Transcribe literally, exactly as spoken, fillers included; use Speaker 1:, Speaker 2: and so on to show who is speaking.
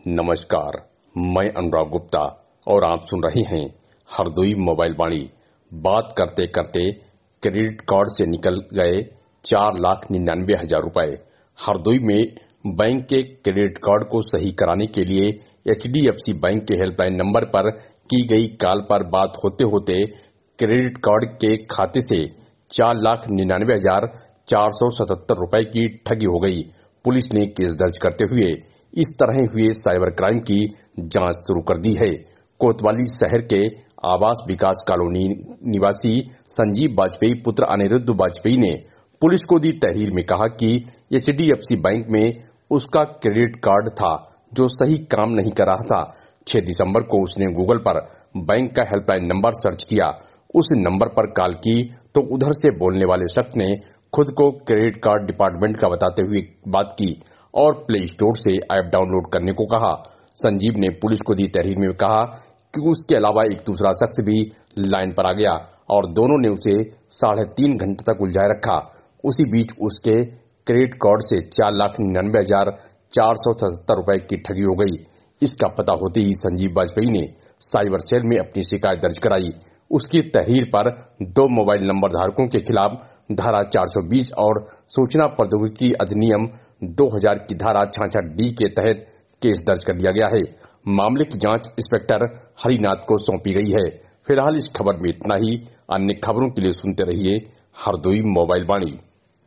Speaker 1: नमस्कार, मैं अनुराग गुप्ता और आप सुन रहे हैं हरदोई मोबाइल वाणी। बात करते करते क्रेडिट कार्ड से निकल गए चार लाख निन्यानवे हजार रुपए। हरदोई में बैंक के क्रेडिट कार्ड को सही कराने के लिए H D F C bank के हेल्पलाइन नंबर पर की गई कॉल पर बात होते होते क्रेडिट कार्ड के खाते से चार लाख निन्यानवे हजार चार सौ सतहत्तर रुपए की ठगी हो गई। पुलिस ने केस दर्ज करते हुए इस तरह हुए साइबर क्राइम की जांच शुरू कर दी है। कोतवाली शहर के आवास विकास कॉलोनी निवासी संजीव वाजपेयी पुत्र अनिरुद्ध वाजपेयी ने पुलिस को दी तहरीर में कहा कि H D F C bank में उसका क्रेडिट कार्ड था जो सही काम नहीं कर रहा था। छह दिसंबर को उसने गूगल पर बैंक का हेल्पलाइन नंबर सर्च किया। उस नंबर पर कॉल की तो उधर से बोलने वाले शख्स ने खुद को क्रेडिट कार्ड डिपार्टमेंट का बताते हुए बात की और प्ले स्टोर से ऐप डाउनलोड करने को कहा। संजीव ने पुलिस को दी तहरीर में कहा कि उसके अलावा एक दूसरा शख्स भी लाइन पर आ गया और दोनों ने उसे साढ़े तीन घंटे तक उलझाए रखा। उसी बीच उसके क्रेडिट कार्ड से चार लाख निन्यानवे हजार चार सौ सतहत्तर रुपए की ठगी हो गई। इसका पता होते ही संजीव वाजपेयी ने साइबर सेल में अपनी शिकायत दर्ज कराई। उसकी तहरीर पर दो मोबाइल नंबर धारकों के खिलाफ धारा चार सौ बीस और सूचना प्रौद्योगिकी अधिनियम दो हजार की धारा छियासठ डी के तहत केस दर्ज कर दिया गया है। मामले की जांच इंस्पेक्टर हरिनाथ को सौंपी गई है। फिलहाल इस खबर में इतना ही। अन्य खबरों के लिए सुनते रहिए हरदोई मोबाइल वाणी।